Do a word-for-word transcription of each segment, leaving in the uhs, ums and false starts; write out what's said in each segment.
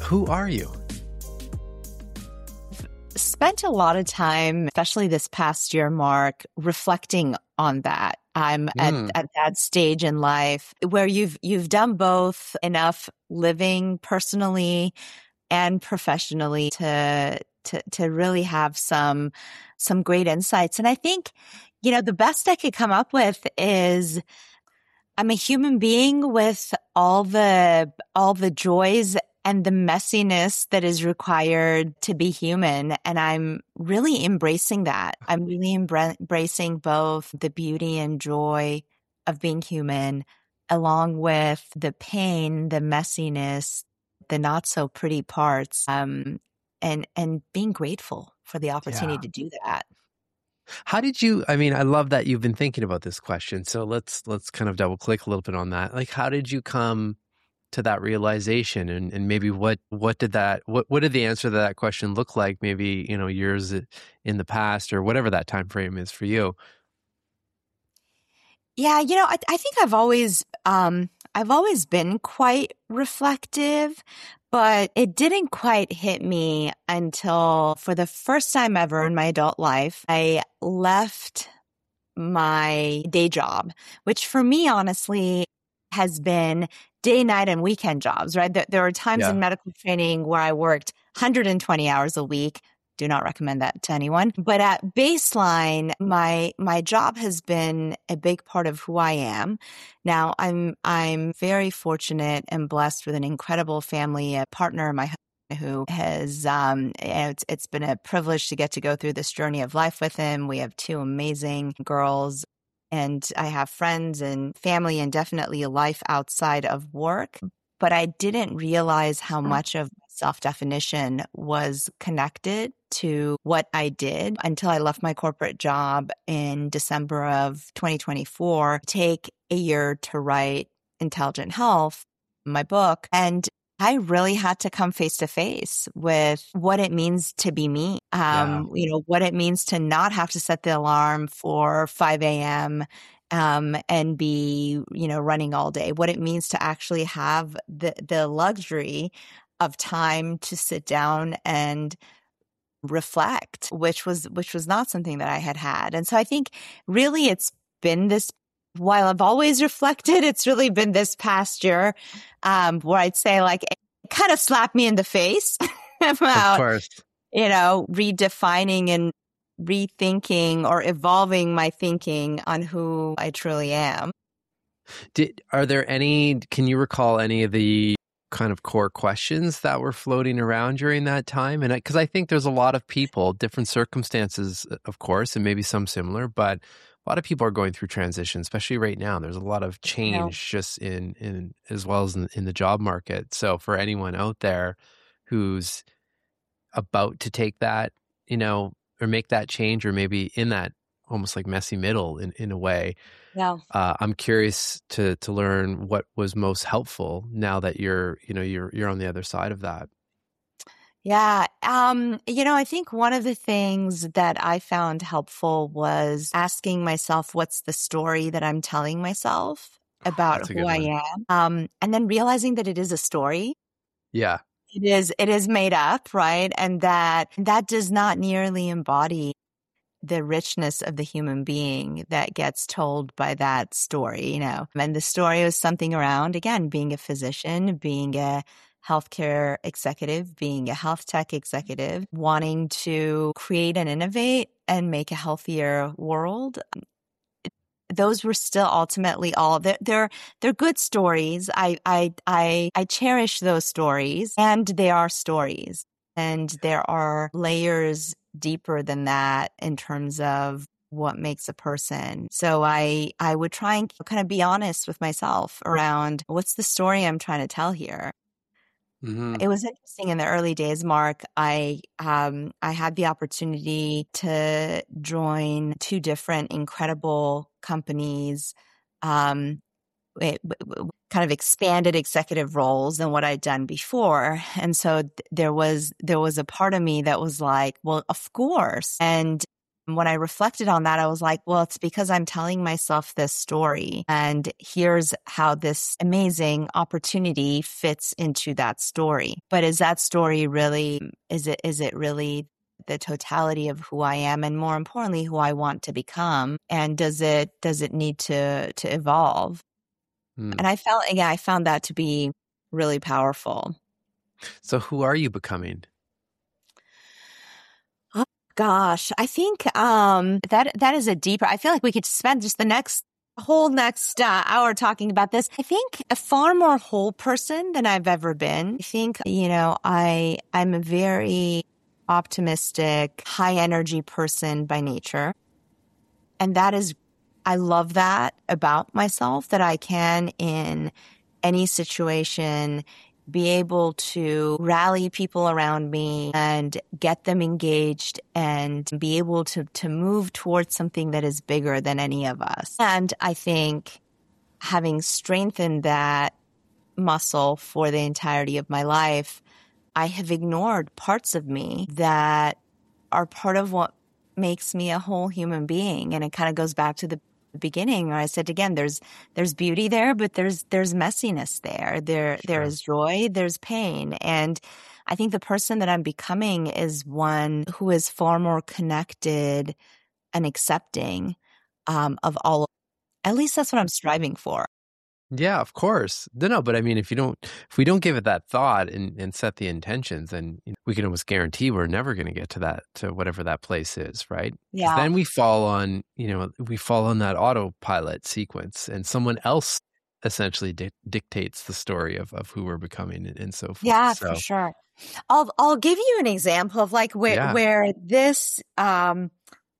Who are you? Spent a lot of time, especially this past year, Mark, reflecting on that. I'm Mm. at, at that stage in life where you've you've done both enough living personally and professionally to to to really have some some great insights. And I think, you know, the best I could come up with is I'm a human being with all the all the joys and the messiness that is required to be human. And I'm really embracing that. I'm really embra- embracing both the beauty and joy of being human, along with the pain, the messiness, the not so pretty parts, um, and, and being grateful for the opportunity Yeah. to do that. How did you, I mean, I love that you've been thinking about this question. So let's, let's kind of double click a little bit on that. Like, how did you come to that realization, and, and maybe what, what did that, what, what did the answer to that question look like? Maybe, you know, years in the past or whatever that time frame is for you. Yeah, you know, I, I think I've always, um, I've always been quite reflective, but it didn't quite hit me until for the first time ever in my adult life, I left my day job, which for me, honestly, has been day, night, and weekend jobs, right? There, there are times Yeah. in medical training where I worked one hundred twenty hours a week. Do not recommend that to anyone. But at baseline, my my job has been a big part of who I am. Now, I'm I'm very fortunate and blessed with an incredible family, a partner, my who has, um, it's, it's been a privilege to get to go through this journey of life with him. We have two amazing girls, and I have friends and family and definitely a life outside of work. But I didn't realize how much of self-definition was connected to what I did until I left my corporate job in December of twenty twenty-four, take a year to write Intelligent Health, my book. And I really had to come face to face with what it means to be me. Um, yeah. You know, what it means to not have to set the alarm for five a.m. Um, and be, you know, running all day, what it means to actually have the, the luxury of time to sit down and reflect, which was, which was not something that I had had. And so I think really it's been this, while I've always reflected, it's really been this past year, um, where I'd say like, it kind of slapped me in the face about, of course. you know, redefining and rethinking or evolving my thinking on who I truly am. Did, are there any, can you recall any of the kind of core questions that were floating around during that time? And because I, I think there's a lot of people, different circumstances, of course, and maybe some similar, but a lot of people are going through transition, especially right now. There's a lot of change no. just in, in, as well as in, in the job market. So for anyone out there who's about to take that, you know, or make that change, or maybe in that almost like messy middle in, in a way. Yeah. Uh, I'm curious to to learn what was most helpful now that you're, you know, you're you're on the other side of that. Yeah. Um, you know, I think one of the things that I found helpful was asking myself, what's the story that I'm telling myself about oh, who I am? Um, and then realizing that it is a story. Yeah. It is, it is made up, right? And that that does not nearly embody the richness of the human being that gets told by that story, you know. And the story was something around, again, being a physician, being a healthcare executive, being a health tech executive, wanting to create and innovate and make a healthier world. Those were still ultimately all they're, they're, they're good stories. I, I, I, I cherish those stories, and they are stories, and there are layers deeper than that in terms of what makes a person. So I, I would try and kind of be honest with myself around what's the story I'm trying to tell here. Mm-hmm. It was interesting in the early days, Mark. I um I had the opportunity to join two different incredible companies, um, it, it, kind of expanded executive roles than what I'd done before, and so th- there was there was a part of me that was like, well, of course, and when I reflected on that, I was like, well, it's because I'm telling myself this story. And here's how this amazing opportunity fits into that story. But is that story really, is it, is it really the totality of who I am? And more importantly, who I want to become? And does it, does it need to, to evolve? Hmm. And I felt, yeah, I found that to be really powerful. So who are you becoming? Gosh, I think um, that that is a deeper. I feel like we could spend just the next whole next uh, hour talking about this. I think a far more whole person than I've ever been. I think you know I I'm a very optimistic, high energy person by nature, and that is I love that about myself, that I can in any situation be able to rally people around me and get them engaged and be able to, to move towards something that is bigger than any of us. And I think having strengthened that muscle for the entirety of my life, I have ignored parts of me that are part of what makes me a whole human being. And it kind of goes back to the beginning where I said again, there's there's beauty there, but there's there's messiness there. There Sure. there is joy, there's pain. And I think the person that I'm becoming is one who is far more connected and accepting um, of all. At least that's what I'm striving for. Yeah, of course. No, no, but I mean, if you don't, if we don't give it that thought and, and set the intentions, then you know, we can almost guarantee we're never going to get to that, to whatever that place is, right? Because Yeah. then we fall on, you know, we fall on that autopilot sequence, and someone else essentially di- dictates the story of, of who we're becoming and, and so forth. Yeah, so, for sure. I'll I'll give you an example of like where Yeah. where this um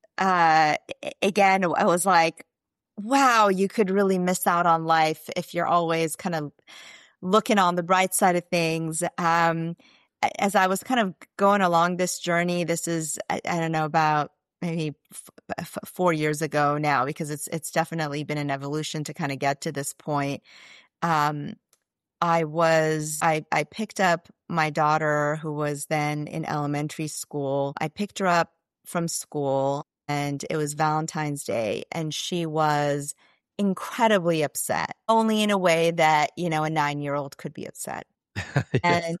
uh again I was like, wow, you could really miss out on life if you're always kind of looking on the bright side of things. Um, as I was kind of going along this journey, this is, I, I don't know, about maybe f- f- four years ago now, because it's, it's definitely been an evolution to kind of get to this point. Um, I was, I, I picked up my daughter who was then in elementary school. I picked her up from school and it was Valentine's Day and she was incredibly upset, only in a way that, you know, a nine-year-old could be upset. Yes. And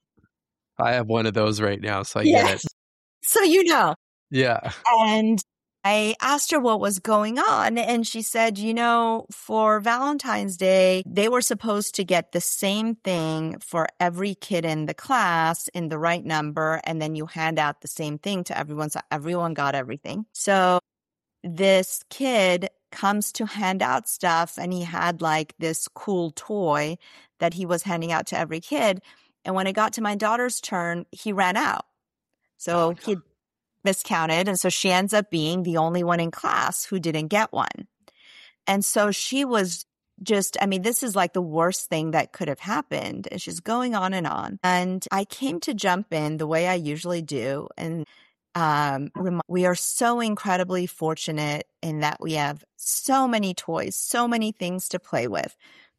I have one of those right now, so I yeah, get it. so you know. Yeah. And I asked her what was going on, and she said, you know, for Valentine's Day, they were supposed to get the same thing for every kid in the class in the right number, and then you hand out the same thing to everyone, so everyone got everything. So this kid comes to hand out stuff, and he had like this cool toy that he was handing out to every kid. And when it got to my daughter's turn, he ran out. So he miscounted. And so she ends up being the only one in class who didn't get one. And so she was just, I mean, this is like the worst thing that could have happened. And she's going on and on. And I came to jump in the way I usually do. And um, rem- we are so incredibly fortunate in that we have so many toys, so many things to play with.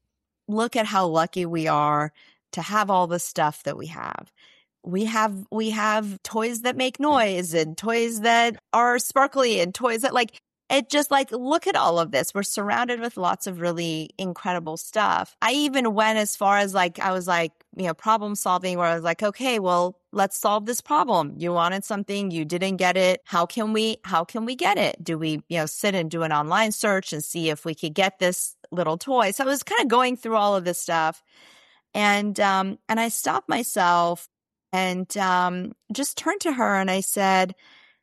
Look at how lucky we are to have all the stuff that we have. We have, we have toys that make noise and toys that are sparkly and toys that like, it just like, look at all of this. We're surrounded with lots of really incredible stuff. I even went as far as like, I was like, you know, problem solving where I was like, okay, well, let's solve this problem. You wanted something, you didn't get it. How can we, how can we get it? Do we, you know, sit and do an online search and see if we could get this little toy? So I was kind of going through all of this stuff. And, um, and I stopped myself and, um, just turned to her and I said,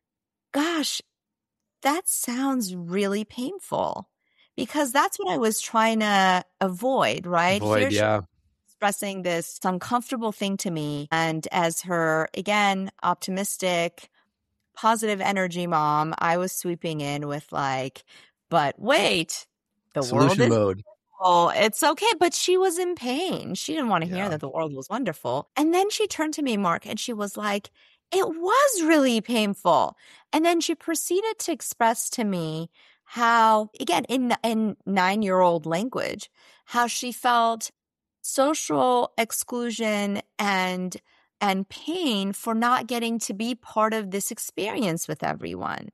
gosh, that sounds really painful, because that's what I was trying to avoid, right? Avoid, Here she yeah. was expressing this uncomfortable thing to me. And as her, again, optimistic, positive energy mom, I was sweeping in with like, but wait, the world Solution is mode. Oh, it's okay. But she was in pain. She didn't want to hear Yeah. that the world was wonderful. And then she turned to me, Mark, and she was like, it was really painful. And then she proceeded to express to me how, again, in, in nine-year-old language, how she felt social exclusion and and pain for not getting to be part of this experience with everyone.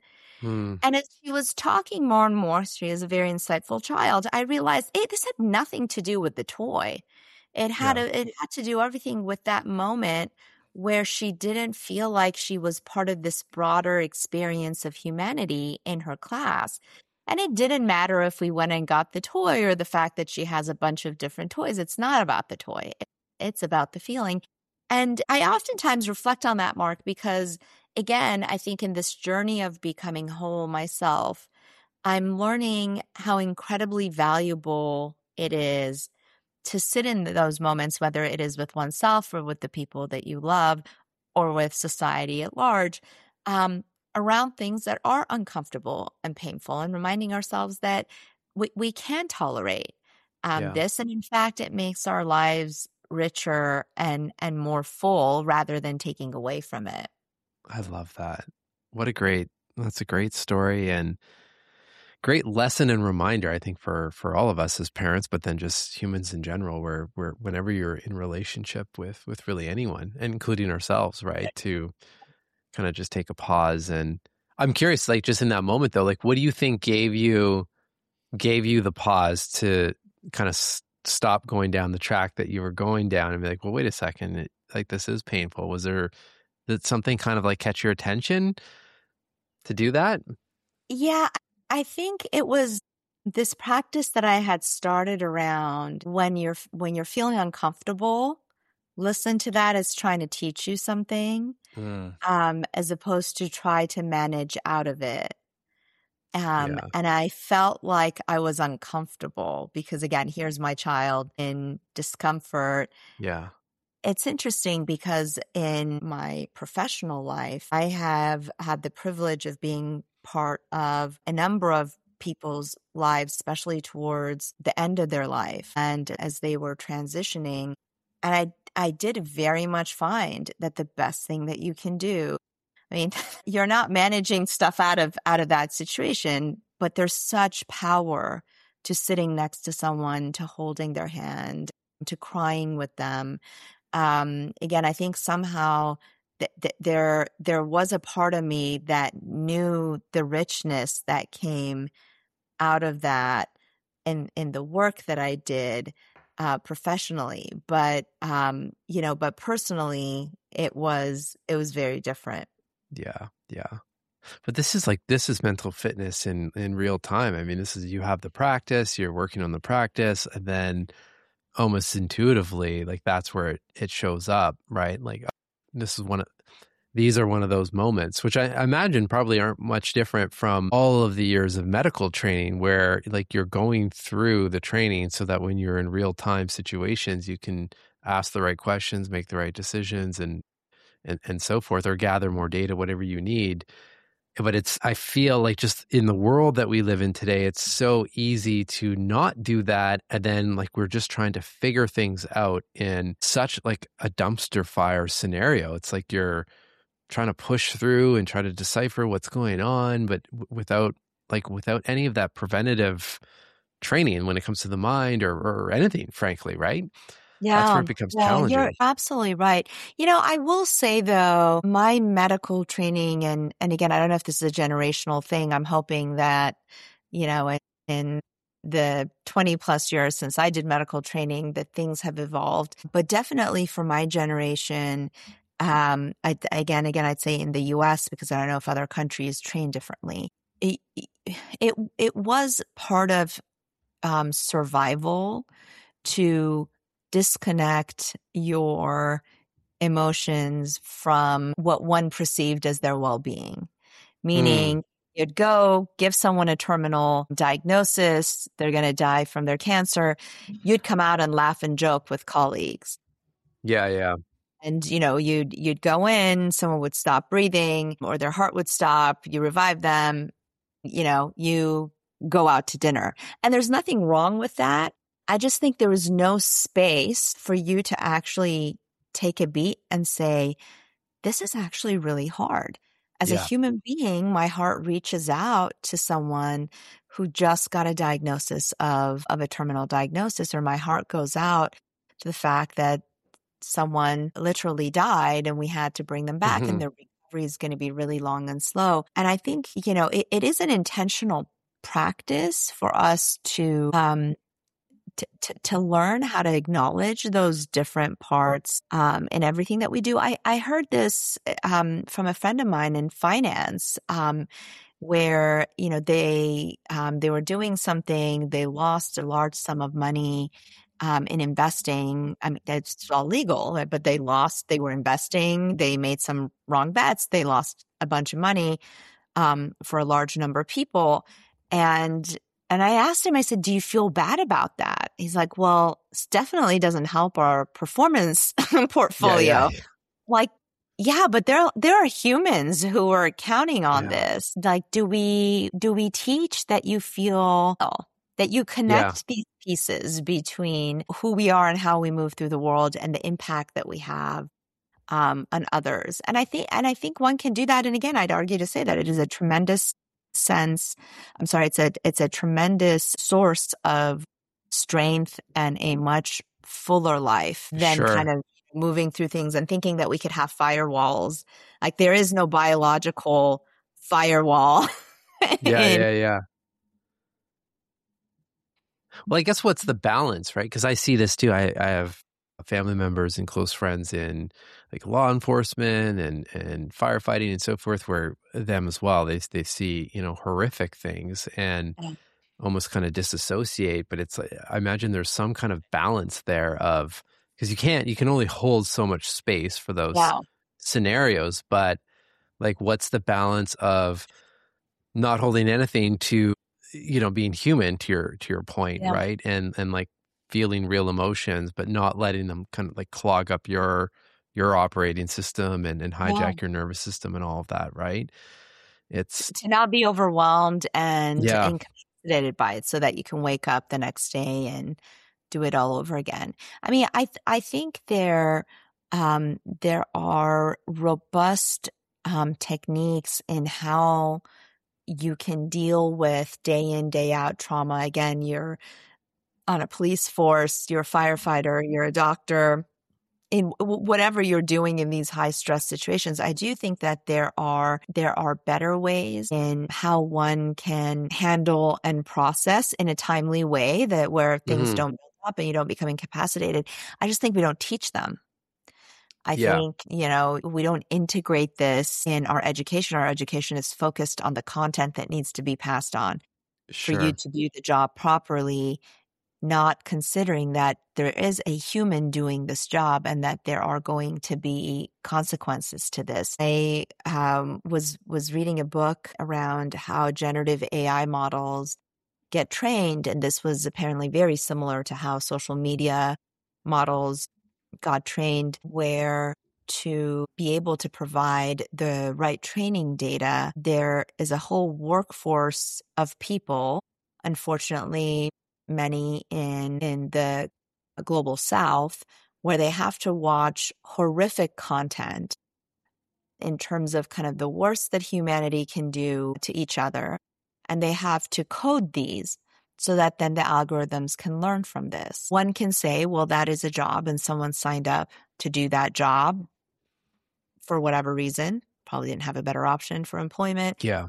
Mm. And as she was talking more and more, she is a very insightful child, I realized, hey, this had nothing to do with the toy. It had Yeah. a, it had to do everything with that moment where she didn't feel like she was part of this broader experience of humanity in her class. And it didn't matter if we went and got the toy or the fact that she has a bunch of different toys. It's not about the toy. It's about the feeling. And I oftentimes reflect on that, Mark, because again, I think in this journey of becoming whole myself, I'm learning how incredibly valuable it is to sit in those moments, whether it is with oneself or with the people that you love or with society at large, um, around things that are uncomfortable and painful, and reminding ourselves that we, we can tolerate um, Yeah. this. And in fact, it makes our lives richer and, and more full rather than taking away from it. I love that. What a great, that's a great story and great lesson and reminder, I think, for for all of us as parents, but then just humans in general, where where whenever you're in relationship with with really anyone, and including ourselves, right? To kind of just take a pause. And I'm curious, like just in that moment though, like what do you think gave you gave you the pause to kind of s- stop going down the track that you were going down and be like, well, wait a second, it, like this is painful. Was there did something kind of like catch your attention to do that? Yeah, I think it was this practice that I had started around when you're when you're feeling uncomfortable, listen to that as trying to teach you something, Mm, um, as opposed to try to manage out of it. Um, yeah, and I felt like I was uncomfortable because again, here's my child in discomfort. yeah, It's interesting because in my professional life, I have had the privilege of being part of a number of people's lives, especially towards the end of their life and as they were transitioning. And I, I did very much find that the best thing that you can do, I mean, you're not managing stuff out of, out of that situation, but there's such power to sitting next to someone, to holding their hand, to crying with them. Um, again, I think somehow th- th- there there was a part of me that knew the richness that came out of that in in the work that I did uh, professionally, but um, you know, but personally, it was it was very different. yeah, yeah. But this is like this is mental fitness in in real time. I mean, this is you have the practice, you're working on the practice, and then almost intuitively, like that's where it, it shows up, right? Like this is one of these are one of those moments, which I I imagine probably aren't much different from all of the years of medical training, where like you're going through the training so that when you're in real time situations, you can ask the right questions, make the right decisions, and and and so forth, or gather more data, whatever you need. But it's, I feel like just in the world that we live in today, it's so easy to not do that. And then like we're just trying to figure things out in such like a dumpster fire scenario. It's like you're trying to push through and try to decipher what's going on, but w- without like without any of that preventative training when it comes to the mind or, or anything, frankly, right? That's where Yeah, it becomes yeah, you're challenging. absolutely right. You know, I will say though, my medical training, and and again, I don't know if this is a generational thing. I'm hoping that, you know, in, in the twenty plus years since I did medical training, that things have evolved. But definitely for my generation, um, I, again, again, I'd say in the U S because I don't know if other countries train differently. It it it was part of um, survival to disconnect your emotions from what one perceived as their well-being. Mm, Meaning, you'd go give someone a terminal diagnosis, they're going to die from their cancer. You'd come out and laugh and joke with colleagues. yeah, yeah. And, you know, you'd, you'd go in, someone would stop breathing or their heart would stop, you revive them, you know, you go out to dinner. And there's nothing wrong with that. I just think there was no space for you to actually take a beat and say, this is actually really hard. As a Yeah. human being, my heart reaches out to someone who just got a diagnosis of, of a terminal diagnosis, or my heart goes out to the fact that someone literally died and we had to bring them back and Hmm. they're recovery is going to be really long and slow. And I think, you know, it, it is an intentional practice for us to, um, to, to, to learn how to acknowledge those different parts um, in everything that we do. I, I heard this um, from a friend of mine in finance, um, where, you know, they um, they were doing something, they lost a large sum of money um, in investing. I mean, it's all legal, but they lost, they were investing, they made some wrong bets, they lost a bunch of money um, for a large number of people. And And I asked him, I said, do you feel bad about that? He's like, well, it definitely doesn't help our performance portfolio. Yeah, yeah. Like, yeah, but there, there are humans who are counting on Yeah. this. Like, do we, do we teach that you feel, that you connect Yeah. these pieces between who we are and how we move through the world and the impact that we have um, on others? And I think, and I think one can do that. And again, I'd argue to say that it is a tremendous sense. I'm sorry. It's a, it's a tremendous source of strength and a much fuller life than Sure. kind of moving through things and thinking that we could have firewalls. Like there is no biological firewall. Yeah, in, yeah, yeah. Well, I guess what's the balance, right? Because I see this too. I, I have family members and close friends in like law enforcement and, and firefighting and so forth, where them as well, they they see, you know, horrific things and Yeah. almost kind of disassociate. But it's, I imagine there's some kind of balance there of, because you can't, you can only hold so much space for those Yeah. scenarios. But like, what's the balance of not holding anything to, you know, being human to your, to your point, Yeah. right? And, and like feeling real emotions, but not letting them kind of like clog up your, your operating system and, and hijack Yeah. your nervous system and all of that, right? It's, To not be overwhelmed and yeah, incapacitated by it so that you can wake up the next day and do it all over again. I mean, I, th- I think there, um, there are robust, um, techniques in how you can deal with day in, day out trauma. Again, you're on a police force, you're a firefighter, you're a doctor, in w- whatever you're doing in these high stress situations. I do think that there are, there are better ways in how one can handle and process in a timely way that where things mhm, don't build up and you don't become incapacitated. I just think we don't teach them. I yeah, think, you know, we don't integrate this in our education. Our education is focused on the content that needs to be passed on for you sure. to do the job properly, not considering that there is a human doing this job and that there are going to be consequences to this. I um, was was reading a book around how generative A I models get trained, and this was apparently very similar to how social media models got trained, where to be able to provide the right training data, there is a whole workforce of people, unfortunately, many in, in the global South, where they have to watch horrific content in terms of kind of the worst that humanity can do to each other. And they have to code these so that then the algorithms can learn from this. One can say, well, that is a job and someone signed up to do that job for whatever reason, probably didn't have a better option for employment. Yeah.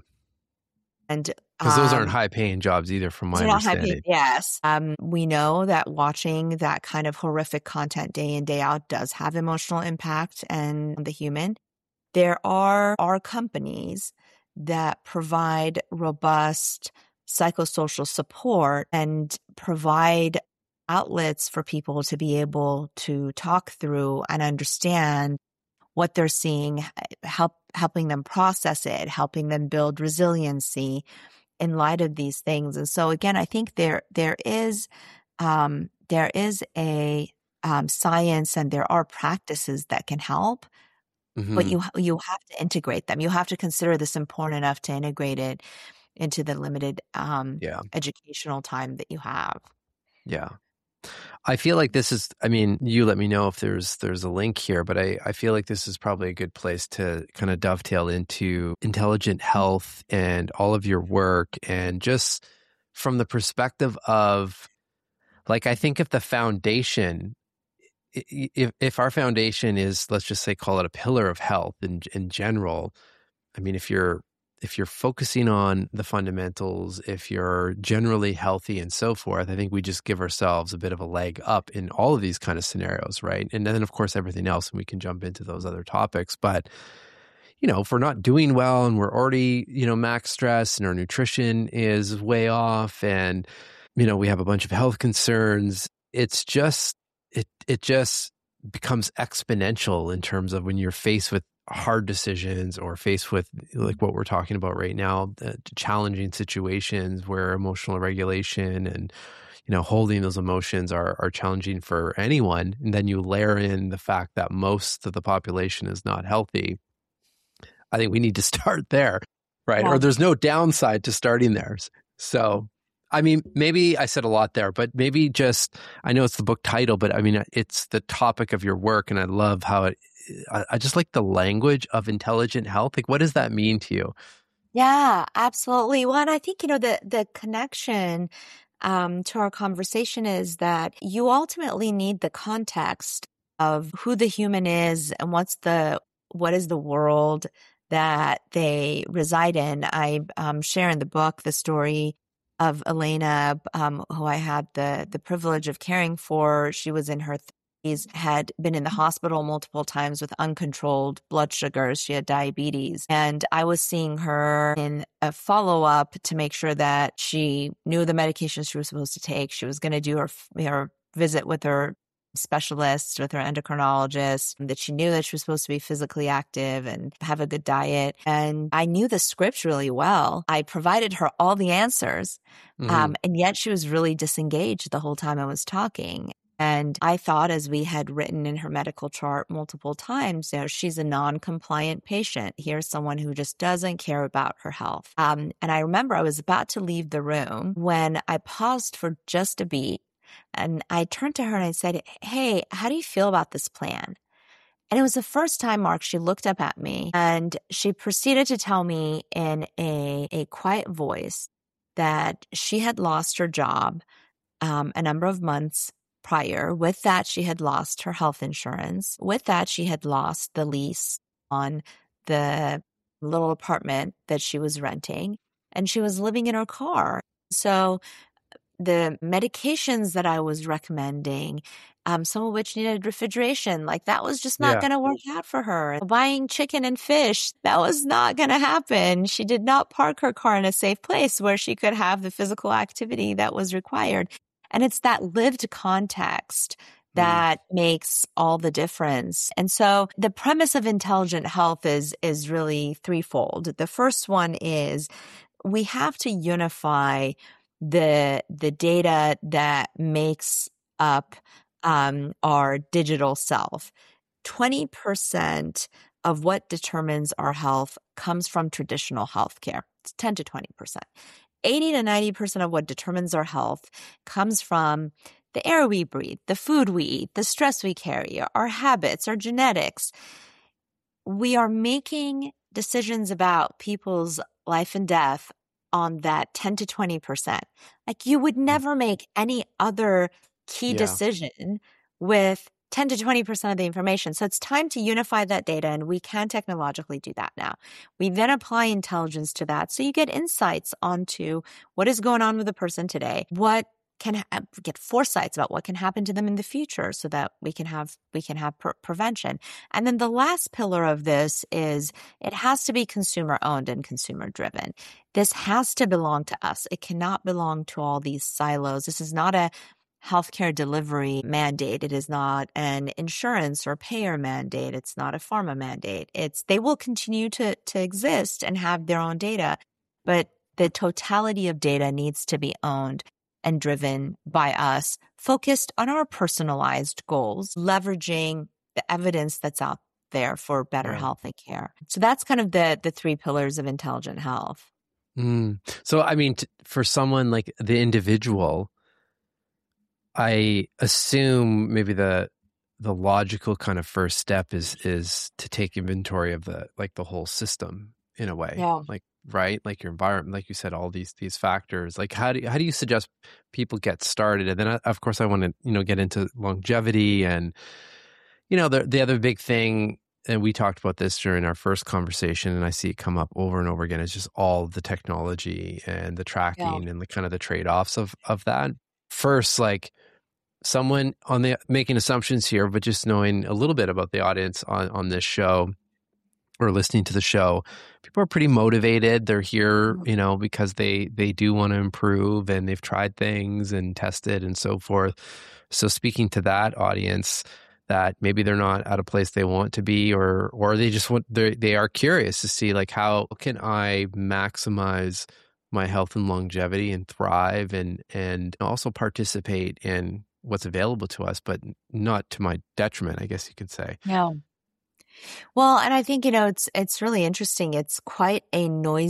And Because those aren't um, high paying jobs either, from my they're not high paid. understanding. Yes. Um, we know that watching that kind of horrific content day in, day out does have emotional impact and the human. There are, are companies that provide robust psychosocial support and provide outlets for people to be able to talk through and understand what they're seeing, help helping them process it, helping them build resiliency in light of these things. And so again, I think there there is um, there is a um, science and there are practices that can help, but Hmm. you you have to integrate them. You have to consider this important enough to integrate it into the limited um, Yeah. educational time that you have. Yeah. I feel like this is, I mean, you let me know if there's there's a link here, but I, I feel like this is probably a good place to kind of dovetail into intelligent health and all of your work. And just from the perspective of, like, I think if the foundation if if our foundation is, let's just say, call it a pillar of health in in general, I mean, if you're if you're focusing on the fundamentals, if you're generally healthy and so forth, I think we just give ourselves a bit of a leg up in all of these kind of scenarios, right? And then, of course, everything else, and we can jump into those other topics. But, you know, if we're not doing well and we're already, you know, max stress and our nutrition is way off and, you know, we have a bunch of health concerns, it's just, it it just becomes exponential in terms of when you're faced with hard decisions or faced with like what we're talking about right now, uh, challenging situations where emotional regulation and, you know, holding those emotions are are challenging for anyone. And then you layer in the fact that most of the population is not healthy. I think we need to start there, right? Yeah. Or there's no downside to starting there. So, I mean, maybe I said a lot there, but maybe just, I know it's the book title, but I mean, it's the topic of your work. And I love how it, I, I just like the language of intelligent health. Like, what does that mean to you? Yeah, absolutely. Well, and I think, you know, the, the connection um, to our conversation is that you ultimately need the context of who the human is and what's the, what is the world that they reside in. I um, share in the book the story of Elena, um, who I had the the privilege of caring for. She was in her thirties, had been in the hospital multiple times with uncontrolled blood sugars. She had diabetes. And I was seeing her in a follow-up to make sure that she knew the medications she was supposed to take. She was going to do her, her visit with her specialist, with her endocrinologist, that she knew that she was supposed to be physically active and have a good diet. And I knew the script really well. I provided her all the answers. Mm-hmm. Um, and yet she was really disengaged the whole time I was talking. And I thought, as we had written in her medical chart multiple times, you know, she's a non-compliant patient. Here's someone who just doesn't care about her health. Um, and I remember I was about to leave the room when I paused for just a beat. And I turned to her and I said, hey, how do you feel about this plan? And it was the first time, Mark, she looked up at me and she proceeded to tell me in a, a quiet voice that she had lost her job um, a number of months prior. With that, she had lost her health insurance. With that, she had lost the lease on the little apartment that she was renting, and she was living in her car. So the medications that I was recommending, um, some of which needed refrigeration, like that was just not Yeah. going to work out for her. Buying chicken and fish, that was not going to happen. She did not park her car in a safe place where she could have the physical activity that was required. And it's that lived context that mm. makes all the difference. And so the premise of intelligent health is, is really threefold. The first one is we have to unify the the data that makes up um, our digital self. twenty percent of what determines our health comes from traditional healthcare. It's ten to twenty percent. eighty to ninety percent of what determines our health comes from the air we breathe, the food we eat, the stress we carry, our habits, our genetics. We are making decisions about people's life and death on that ten to twenty percent. Like you would never make any other key yeah. decision with ten to twenty percent of the information. So it's time to unify that data, and we can technologically do that now. We then apply intelligence to that. So you get insights onto what is going on with a person today, what can ha- get foresights about what can happen to them in the future so that we can have we can have pre- prevention. And then the last pillar of this is it has to be consumer owned and consumer driven. This has to belong to us. It cannot belong to all these silos. This is not a healthcare delivery mandate. It is not an insurance or payer mandate. It's not a pharma mandate. It's they will continue to to exist and have their own data, but the totality of data needs to be owned and driven by us, focused on our personalized goals, leveraging the evidence that's out there for better right. health and care. So that's kind of the the three pillars of intelligent health. Mm. So, I mean, t- for someone like the individual, I assume maybe the the logical kind of first step is is to take inventory of the like the whole system in a way, Yeah. like, right? Like your environment, like you said, all these, these factors, like how do you, how do you suggest people get started? And then uh, of course I want to, you know, get into longevity and, you know, the, the other big thing, and we talked about this during our first conversation, and I see it come up over and over again, is just all the technology and the Yeah. tracking and the kind of the trade-offs of, of that. First, like, someone on the making assumptions here, but just knowing a little bit about the audience on, on this show or listening to the show, people are pretty motivated. They're here, you know, because they, they do want to improve and they've tried things and tested and so forth. So speaking to that audience that maybe they're not at a place they want to be, or, or they just want, they they are curious to see like, how can I maximize my health and longevity and thrive and, and also participate in what's available to us, but not to my detriment, I guess you could say. Yeah. Well, and I think, you know, it's, it's really interesting. It's quite a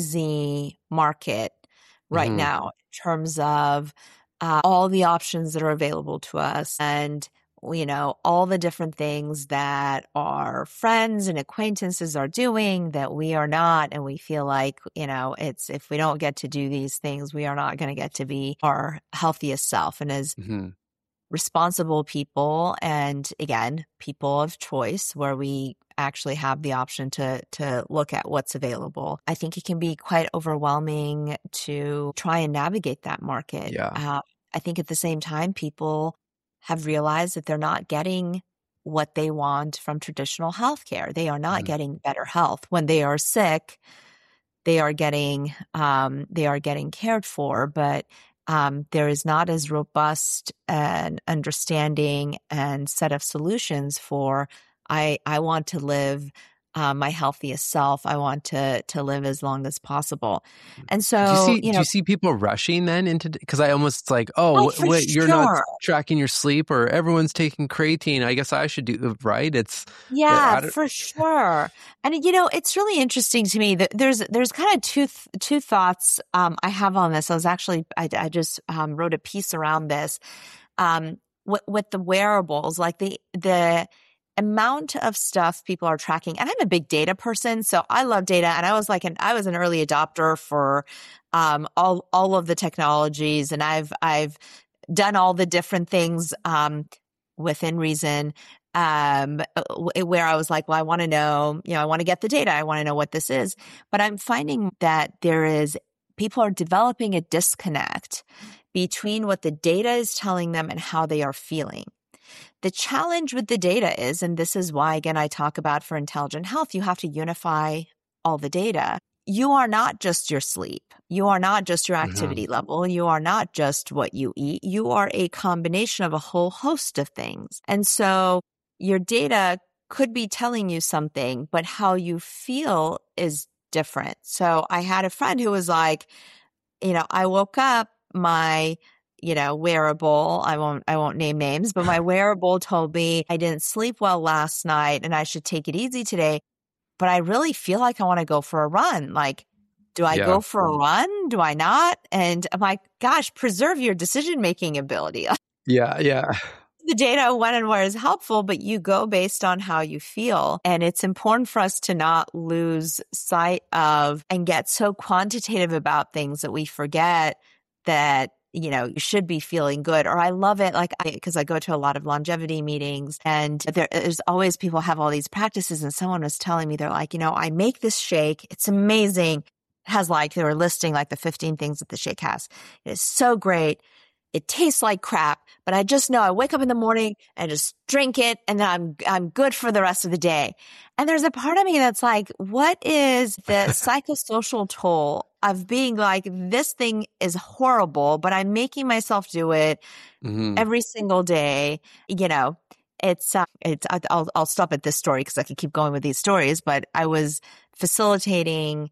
noisy market right Mm-hmm. now in terms of uh, all the options that are available to us and, you know, all the different things that our friends and acquaintances are doing that we are not. And we feel like, you know, it's, if we don't get to do these things, we are not going to get to be our healthiest self. And as Mm-hmm. responsible people, and again, people of choice, where we actually have the option to to look at what's available, I think it can be quite overwhelming to try and navigate that market. Yeah. Uh, I think at the same time, people have realized that they're not getting what they want from traditional healthcare. They are not Mm-hmm. getting better health. When they are sick, they are getting um, they are getting cared for, but um, there is not as robust an understanding and set of solutions for I I want to live uh, my healthiest self. I want to to live as long as possible, and Do you so see, you do know, you see people rushing then into, because I almost like, oh, oh, wait, for wait, you're not sure. tracking your sleep, or everyone's taking creatine. I guess I should do, right? It's, Yeah, I don't, for sure. And you know, it's really interesting to me that there's there's kind of two th- two thoughts um, I have on this. I was actually I, I just um, wrote a piece around this um, with, with the wearables, like the the amount of stuff people are tracking. And I'm a big data person, so I love data. And I was like an I was an early adopter for um, all all of the technologies, and I've I've done all the different things um, within reason. Um, where I was like, well, I want to know, you know, I want to get the data. I want to know what this is. But I'm finding that there is, people are developing a disconnect between what the data is telling them and how they are feeling. The challenge with the data is, and this is why, again, I talk about for intelligent health, you have to unify all the data. You are not just your sleep. You are not just your activity mm-hmm. level. You are not just what you eat. You are a combination of a whole host of things. And so your data could be telling you something, but how you feel is different. So I had a friend who was like, you know, I woke up, my, you know, wearable, I won't, I won't name names, but my wearable told me I didn't sleep well last night and I should take it easy today. But I really feel like I want to go for a run. Like, do I Yeah. go for a run? Do I not? And I'm like, gosh, preserve your decision-making ability. Yeah. Yeah. The data when and where is helpful, but you go based on how you feel. And it's important for us to not lose sight of and get so quantitative about things that we forget that, you know, you should be feeling good. Or I love it, like, because I, I go to a lot of longevity meetings, and there, there's always people have all these practices. And someone was telling me, they're like, you know, I make this shake. It's amazing. It has like, they were listing like the fifteen things that the shake has. It is so great. It tastes like crap, but I just know I wake up in the morning and just drink it, and then I'm I'm good for the rest of the day. And there's a part of me that's like, what is the psychosocial toll of being like, this thing is horrible, but I'm making myself do it mm-hmm. every single day? You know, it's uh, it's I'll I'll stop at this story because I could keep going with these stories. But I was facilitating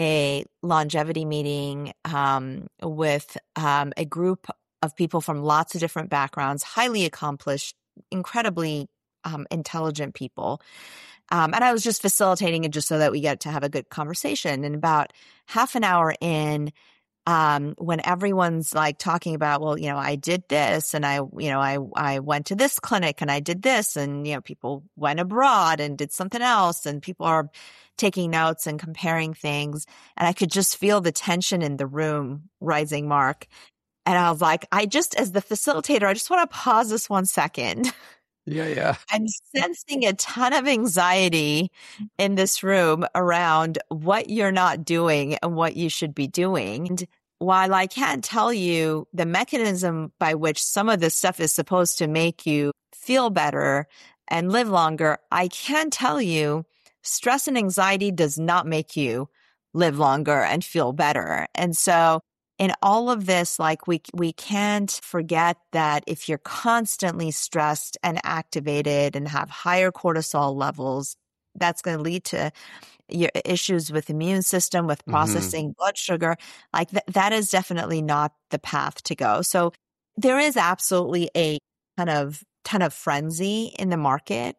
a longevity meeting um, with um, a group of people from lots of different backgrounds, highly accomplished, incredibly um, intelligent people. Um, and I was just facilitating it just so that we get to have a good conversation. And about half an hour in, Um, when everyone's like talking about, well, you know, I did this and I, you know, I, I went to this clinic and I did this, and, you know, people went abroad and did something else, and people are taking notes and comparing things. And I could just feel the tension in the room rising, Mark. And I was like, I just, as the facilitator, I just want to pause this one second. Yeah, yeah. I'm sensing a ton of anxiety in this room around what you're not doing and what you should be doing. And while I can't tell you the mechanism by which some of this stuff is supposed to make you feel better and live longer, I can tell you stress and anxiety does not make you live longer and feel better. And so in all of this, like we we can't forget that if you're constantly stressed and activated and have higher cortisol levels, that's going to lead to your issues with immune system, with processing mm-hmm. blood sugar. Like th- that is definitely not the path to go. So there is absolutely a kind of ton of frenzy in the market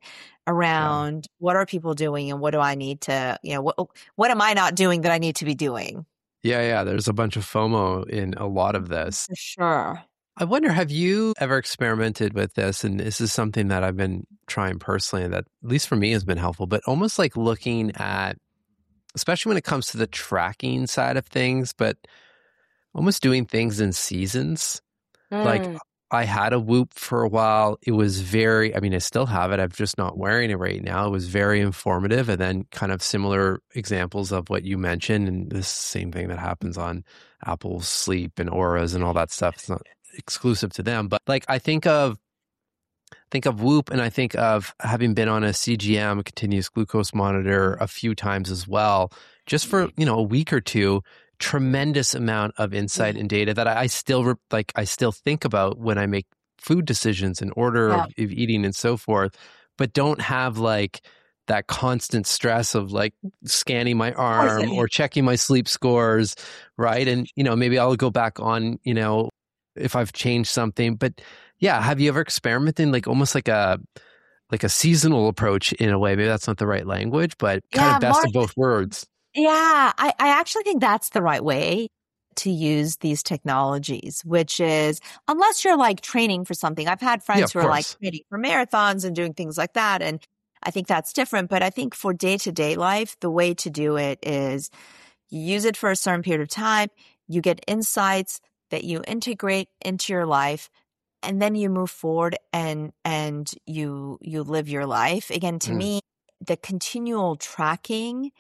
around yeah. what are people doing and what do I need to, you know, what what am I not doing that I need to be doing? Yeah, yeah. There's a bunch of FOMO in a lot of this. For sure. I wonder, have you ever experimented with this? And this is something that I've been trying personally that, at least for me, has been helpful, but almost like looking at, especially when it comes to the tracking side of things, but almost doing things in seasons. Mm. Like I had a Whoop for a while. It was very, I mean, I still have it. I'm just not wearing it right now. It was very informative. And then kind of similar examples of what you mentioned. And the same thing that happens on Apple Sleep and Auras and all that stuff. It's not exclusive to them. But like I think of, think of Whoop, and I think of having been on a C G M, a continuous glucose monitor, a few times as well, just for, you know, a week or two. Tremendous amount of insight and data that I, I still like. I still think about when I make food decisions and order yeah. of, of eating and so forth, but don't have like that constant stress of like scanning my arm or checking my sleep scores, right? And you know, maybe I'll go back on, you know, if I've changed something. But yeah, have you ever experimented like almost like a like a seasonal approach in a way? Maybe that's not the right language, but kind yeah, of best Mark- of both worlds. Yeah, I, I actually think that's the right way to use these technologies, which is unless you're like training for something. I've had friends yeah, who are like training for marathons and doing things like that. And I think that's different. But I think for day-to-day life, the way to do it is you use it for a certain period of time. You get insights that you integrate into your life. And then you move forward and and you you live your life. Again, to mm. me, the continual tracking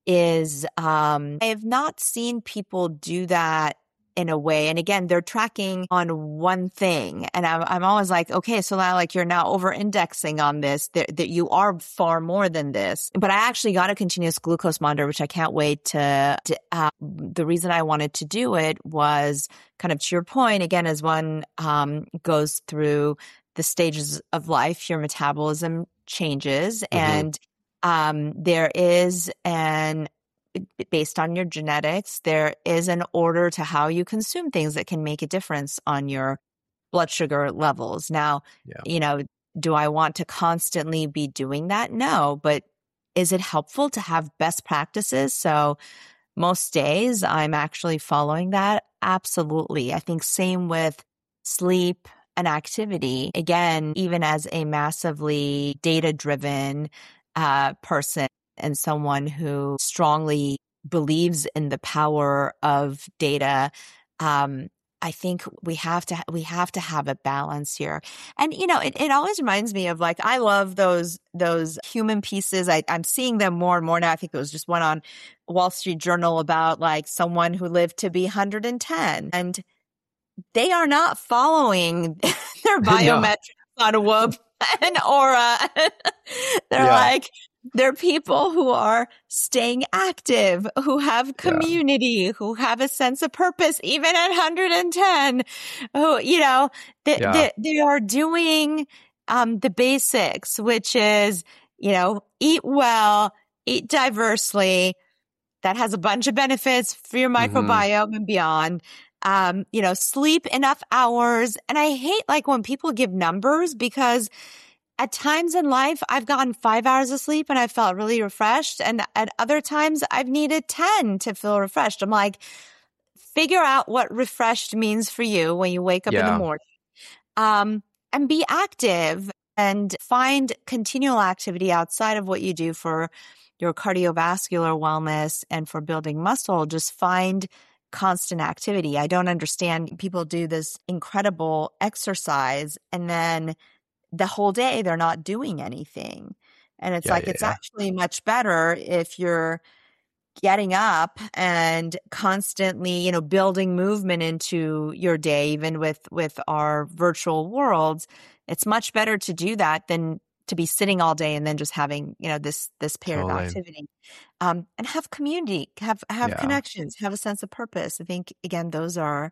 is um, I have not seen people do that in a way. And again, they're tracking on one thing. And I'm, I'm always like, okay, so now like you're now over indexing on this, that, that you are far more than this. But I actually got a continuous glucose monitor, which I can't wait to, to uh, the reason I wanted to do it was kind of to your point, again, as one um, goes through the stages of life, your metabolism changes mm-hmm. and Um, there is an, based on your genetics, there is an order to how you consume things that can make a difference on your blood sugar levels. Now, yeah. you know, do I want to constantly be doing that? No, but is it helpful to have best practices? So most days I'm actually following that. Absolutely. I think same with sleep and activity. Again, even as a massively data-driven Uh, person and someone who strongly believes in the power of data, um, I think we have to we have to have a balance here. And you know, it, it always reminds me of like I love those those human pieces. I, I'm seeing them more and more now. I think there was just one on Wall Street Journal about like someone who lived to be one hundred ten, and they are not following their biometrics no. on Whoop and Aura. They're yeah. like, they're people who are staying active, who have community, yeah. who have a sense of purpose, even at one hundred ten, who, you know, they, yeah. they, they are doing um, the basics, which is, you know, eat well, eat diversely. That has a bunch of benefits for your microbiome mm-hmm. and beyond. Um, you know, sleep enough hours. And I hate like when people give numbers because at times in life, I've gotten five hours of sleep and I felt really refreshed. And at other times I've needed ten to feel refreshed. I'm like, figure out what refreshed means for you when you wake up Yeah. in the morning. Um, and be active and find continual activity outside of what you do for your cardiovascular wellness and for building muscle. Just find constant activity. I don't understand people do this incredible exercise and then the whole day they're not doing anything. And it's Yeah, like, yeah, it's yeah. actually much better if you're getting up and constantly, you know, building movement into your day, even with, with our virtual worlds. It's much better to do that than to be sitting all day and then just having, you know, this, this period of Totally. activity. Um, and have community, have, have Yeah. connections, have a sense of purpose. I think, again, those are,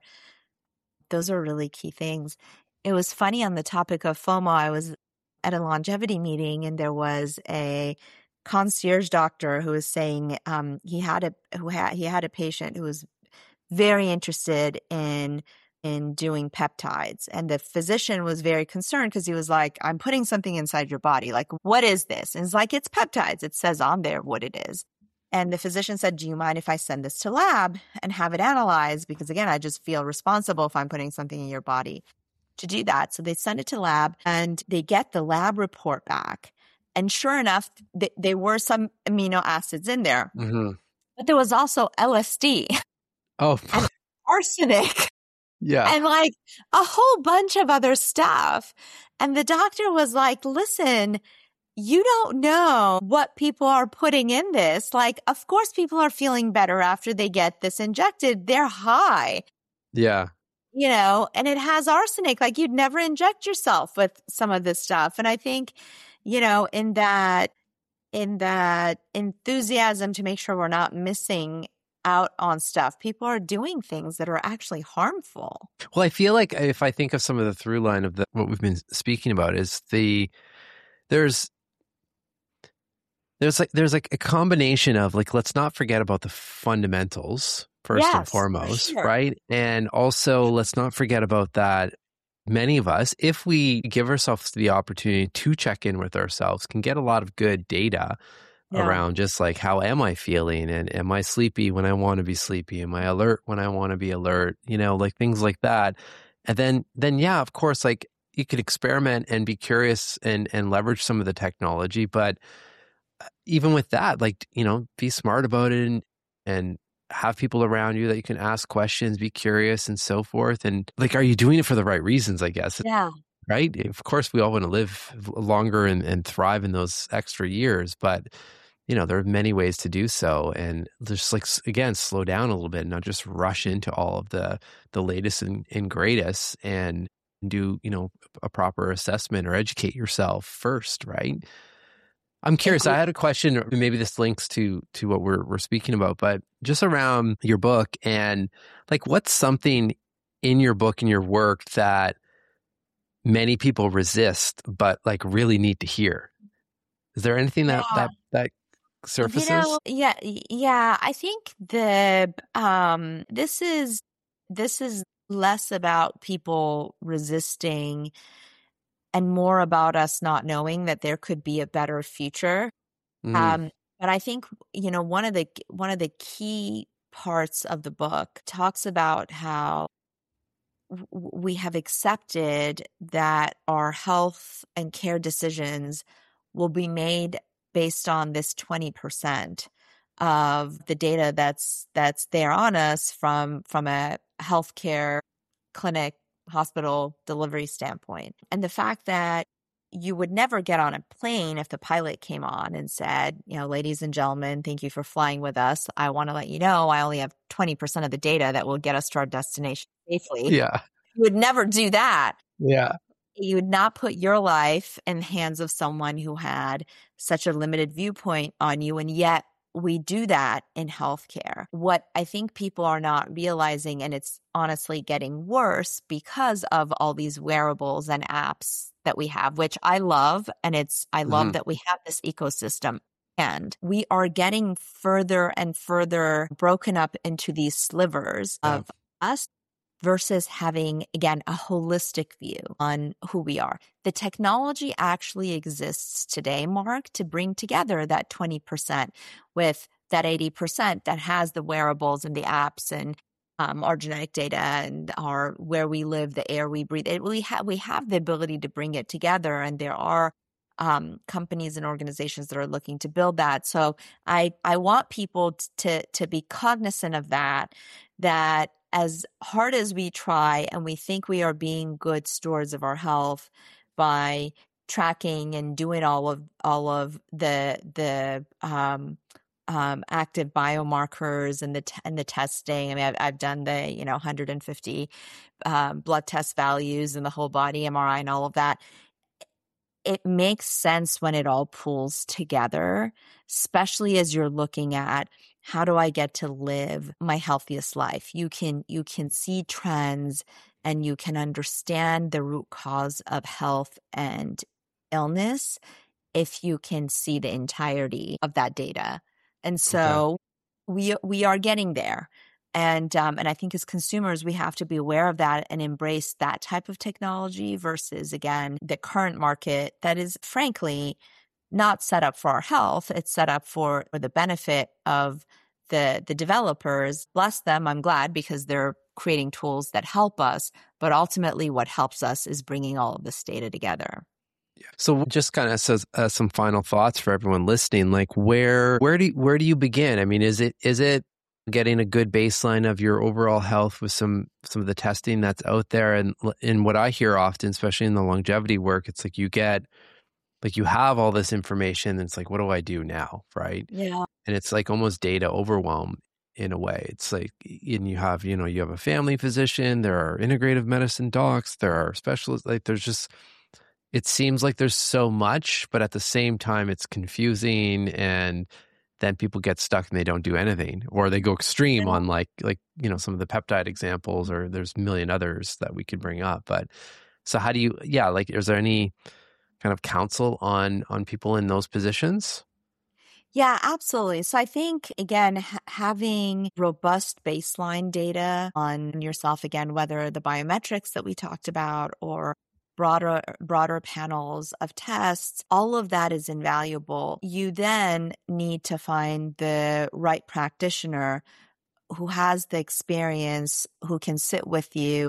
those are really key things. It was funny on the topic of FOMO. I was at a longevity meeting and there was a concierge doctor who was saying um, he had a who had he had a patient who was very interested in in doing peptides, and the physician was very concerned because he was like, "I'm putting something inside your body. Like, what is this?" And it's like, "It's peptides. It says on there what it is." And the physician said, "Do you mind if I send this to lab and have it analyzed? Because again, I just feel responsible if I'm putting something in your body to do that." So they send it to lab and they get the lab report back. And sure enough, th- there were some amino acids in there, Mm-hmm. but there was also L S D Oh, and arsenic yeah. and like a whole bunch of other stuff. And the doctor was like, "Listen, you don't know what people are putting in this. Like, of course, people are feeling better after they get this injected. They're high." Yeah. You know, and it has arsenic. Like, you'd never inject yourself with some of this stuff. And I think, you know, in that, in that enthusiasm to make sure we're not missing out on stuff, people are doing things that are actually harmful. Well, I feel like if I think of some of the through line of the, what we've been speaking about is the, there's, there's like, there's like a combination of like, let's not forget about the fundamentals first Yes, and for foremost, sure. right? And also let's not forget about that. Many of us, if we give ourselves the opportunity to check in with ourselves, can get a lot of good data Yeah. around just like, how am I feeling? And am I sleepy when I want to be sleepy? Am I alert when I want to be alert? You know, like things like that. And then, then yeah, of course, like you could experiment and be curious and, and leverage some of the technology. But even with that, like, you know, be smart about it and, and have people around you that you can ask questions, be curious and so forth. And like, are you doing it for the right reasons, I guess? Yeah. Right? Of course, we all want to live longer and, and thrive in those extra years, but you know, there are many ways to do so. And just like, again, slow down a little bit and not just rush into all of the, the latest and, and greatest and do, you know, a proper assessment or educate yourself first. Right. I'm curious. I had a question, or maybe this links to, to what we're, we're speaking about, but just around your book and like, what's something in your book and your work that many people resist, but like really need to hear? Is there anything that, Yeah. that, that surfaces? You know, yeah, yeah. I think the um, this is this is less about people resisting and more about us not knowing that there could be a better future. Mm, Um, but I think, you know, one of the one of the key parts of the book talks about how w- we have accepted that our health and care decisions will be made based on this twenty percent of the data that's that's there on us from from a healthcare clinic, hospital delivery standpoint. And the fact that you would never get on a plane if the pilot came on and said, you know, "Ladies and gentlemen, thank you for flying with us. I want to let you know I only have twenty percent of the data that will get us to our destination safely." yeah. You would never do that. Yeah. You would not put your life in the hands of someone who had such a limited viewpoint on you. And yet we do that in healthcare. What I think people are not realizing, and it's honestly getting worse because of all these wearables and apps that we have, which I love. And it's, I love Mhm. that we have this ecosystem. And we are getting further and further broken up into these slivers Yeah. of us versus having, again, a holistic view on who we are. The technology actually exists today, Mark, to bring together that twenty percent with that eighty percent that has the wearables and the apps and um, our genetic data and our where we live, the air we breathe. It, we have we have the ability to bring it together, and there are um, companies and organizations that are looking to build that. So I I want people t- to to be cognizant of that. That as hard as we try, and we think we are being good stewards of our health by tracking and doing all of all of the the um, um, active biomarkers and the t- and the testing. I mean, I've, I've done the you know one hundred fifty um, blood test values and the whole body M R I and all of that. It makes sense when it all pulls together, especially as you're looking at how do I get to live my healthiest life. You can you can see trends and you can understand the root cause of health and illness if you can see the entirety of that data. And Okay. so we we are getting there. And um, and I think as consumers, we have to be aware of that and embrace that type of technology versus, again, the current market that is frankly not set up for our health. It's set up for, for the benefit of the the developers. Bless them, I'm glad, because they're creating tools that help us. But ultimately, what helps us is bringing all of this data together. So just kind of says uh, some final thoughts for everyone listening. Like where where do you, where do you begin? I mean, is it is it getting a good baseline of your overall health with some some of the testing that's out there? And in what I hear often, especially in the longevity work, it's like you get like you have all this information, and it's like, what do I do now, right? Yeah. And it's like almost data overwhelm in a way. It's like, and you have you know you have a family physician, there are integrative medicine docs, there are specialists. Like there's just it seems like there's so much, but at the same time, it's confusing, and then people get stuck and they don't do anything, or they go extreme on like like you know some of the peptide examples, or there's a million others that we could bring up. But so how do you? Yeah, like is there any kind of counsel on on people in those positions? Yeah, absolutely. So I think, again, ha- having robust baseline data on yourself, again, whether the biometrics that we talked about or broader broader panels of tests, all of that is invaluable. You then need to find the right practitioner who has the experience, who can sit with you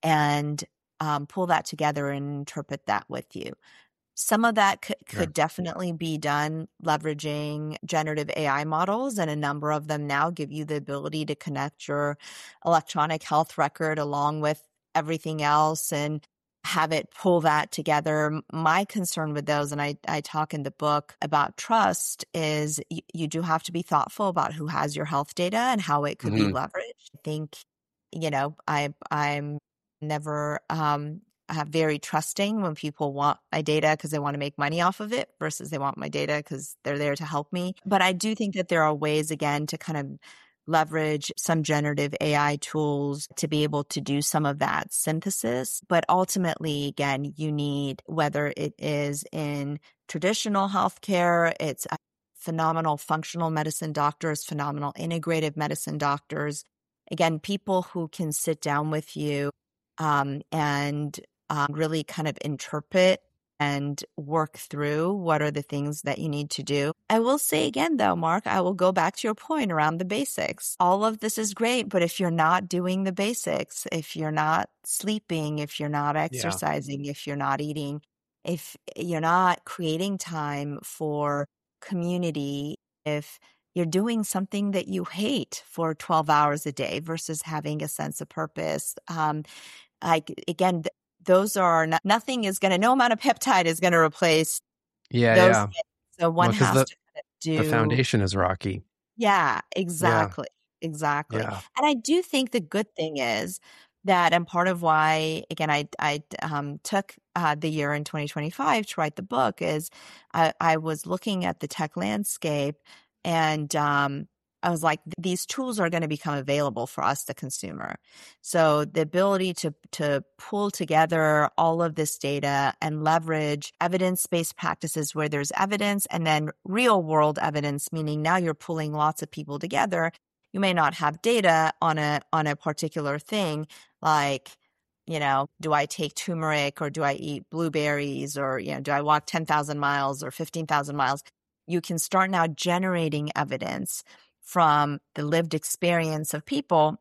and um, pull that together and interpret that with you. Some of that could, Yeah. could definitely be done leveraging generative A I models, and a number of them now give you the ability to connect your electronic health record along with everything else and have it pull that together. My concern with those, and I, I talk in the book about trust, is y- you do have to be thoughtful about who has your health data and how it could be Mm-hmm. leveraged. I think, you know, I, I'm never um, uh, very trusting when people want my data because they want to make money off of it versus they want my data because they're there to help me. But I do think that there are ways, again, to kind of leverage some generative A I tools to be able to do some of that synthesis. But ultimately, again, you need, whether it is in traditional healthcare, it's phenomenal functional medicine doctors, phenomenal integrative medicine doctors. Again, people who can sit down with you um, and um, really kind of interpret and work through what are the things that you need to do. I will say again, though, Mark, I will go back to your point around the basics. All of this is great, but if you're not doing the basics, if you're not sleeping, if you're not exercising, if you're not eating, if you're not creating time for community, if you're doing something that you hate for twelve hours a day versus having a sense of purpose, um, like again, th- those are not, nothing is going to, no amount of peptide is going to replace Yeah, those yeah. things. So Well, one because has the to the do, foundation is rocky. yeah, Yeah, exactly. Exactly. yeah. And I do think the good thing is that, and part of why, again, I, I um, took uh, the year in twenty twenty-five to write the book is I, I was looking at the tech landscape and um, I was like, these tools are going to become available for us, the consumer. So the ability to, to pull together all of this data and leverage evidence-based practices where there's evidence and then real world evidence, meaning now you're pulling lots of people together. You may not have data on a, on a particular thing like, you know, do I take turmeric or do I eat blueberries or, you know, do I walk ten thousand miles or fifteen thousand miles? You can start now generating evidence from the lived experience of people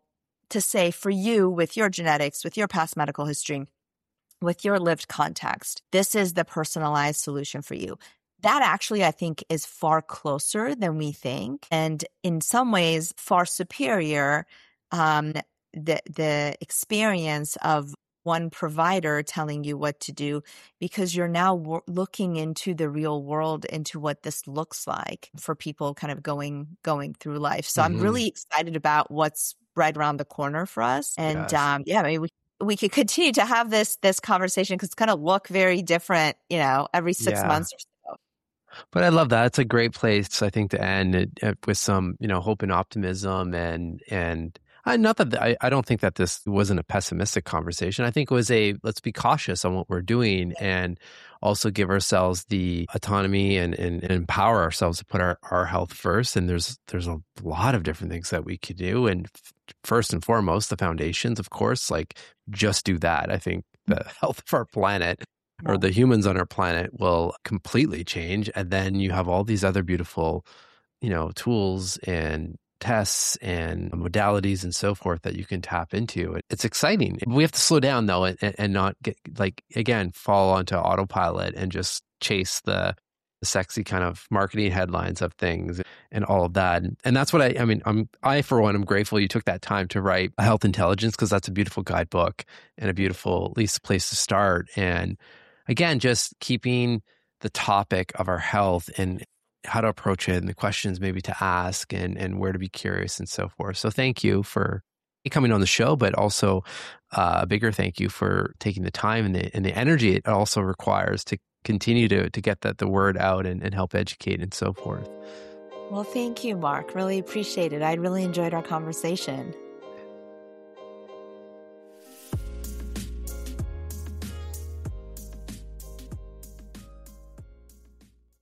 to say for you, with your genetics, with your past medical history, with your lived context, this is the personalized solution for you. That actually, I think, is far closer than we think, and in some ways far superior. Um, the the experience of one provider telling you what to do, because you're now w- looking into the real world, into what this looks like for people kind of going going through life. So I'm Mm-hmm. really excited about what's right around the corner for us, and Yes. um, yeah, maybe we we could continue to have this this conversation because it's going to look very different, you know, every six Yeah. months or so. But I love that. It's a great place, I think, to end it, uh, with some, you know, hope and optimism. And and I, not that I, I don't think that this wasn't a pessimistic conversation. I think it was a let's be cautious on what we're doing and also give ourselves the autonomy and, and, and empower ourselves to put our, our health first. And there's there's a lot of different things that we could do. And f- first and foremost, the foundations, of course, like just do that. I think the health of our planet or the humans on our planet will completely change. And then you have all these other beautiful, you know, tools and tests and modalities and so forth that you can tap into. It's exciting. We have to slow down though and, and not get like, again, fall onto autopilot and just chase the, the sexy kind of marketing headlines of things and all of that. And that's what I, I mean, I'm, I, for one, I'm grateful you took that time to write Health Intelligence, because that's a beautiful guidebook and a beautiful, at least, place to start. And again, just keeping the topic of our health and how to approach it and the questions maybe to ask and, and where to be curious and so forth. So thank you for coming on the show, but also uh, a bigger thank you for taking the time and the, and the energy it also requires to continue to, to get that the word out and, and help educate and so forth. Well, thank you, Mark. Really appreciate it. I really enjoyed our conversation.